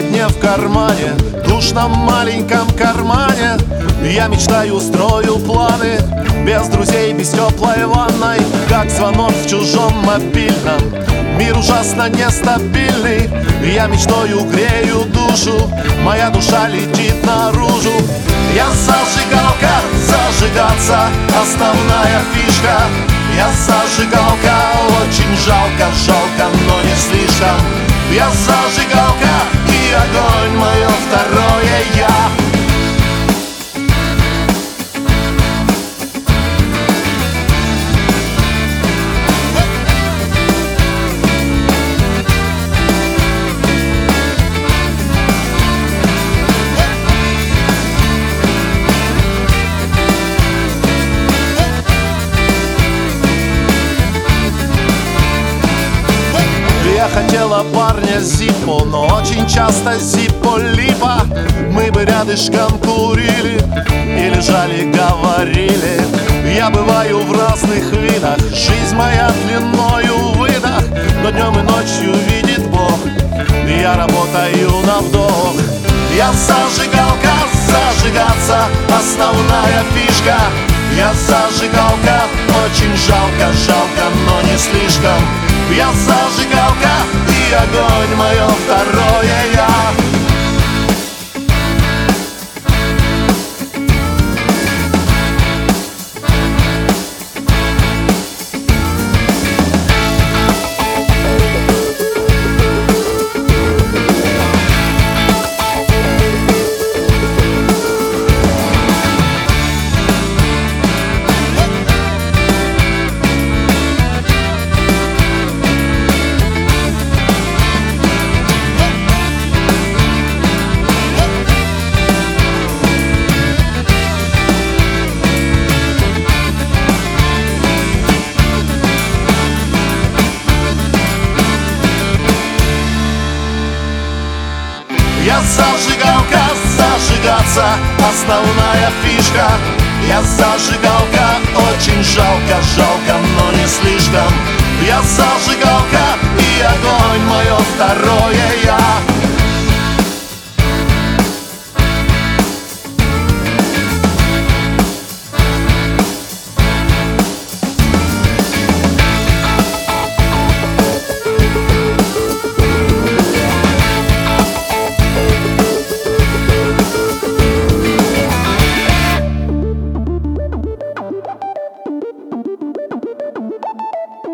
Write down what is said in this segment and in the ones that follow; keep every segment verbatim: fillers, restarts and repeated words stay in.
не в кармане, в душном маленьком кармане. Я мечтаю, строю планы, без друзей, без теплой ванной, как звонок в чужом мобильном. Мир ужасно нестабильный, я мечтою грею душу, моя душа летит наружу. Я зажигалка, зажигаться основная фишка. Я зажигалка, очень жалко, жалко, но не слишком. Я зажигалка, и огонь мое второе я. Я хотела парня Зиппо, но очень часто Зиппо липа. Мы бы рядышком курили и лежали, говорили. Я бываю в разных видах, жизнь моя длиною выдох, но днем и ночью видит Бог, я работаю на вдох. Я зажигалка, зажигаться основная фишка. Я зажигалка, очень жалко, жалко, но не слишком. Я зажигалка, и огонь мое второе я. Я зажигалка, зажигаться основная фишка. Я зажигалка, очень жалко, жалко, но не слишком. Я зажигалка, и огонь мое второе я.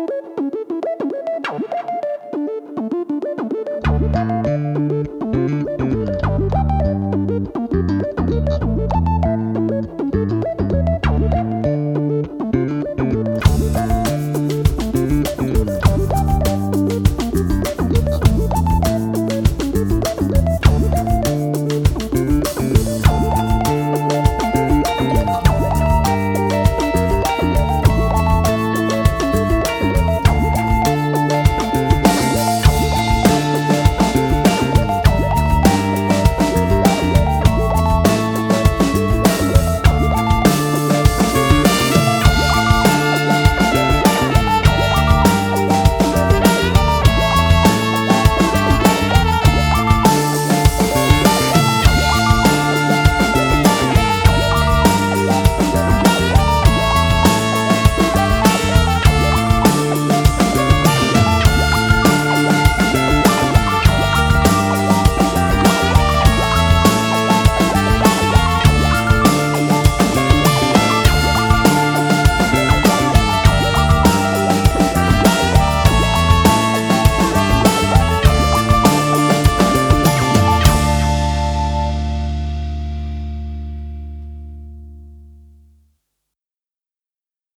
Thank you.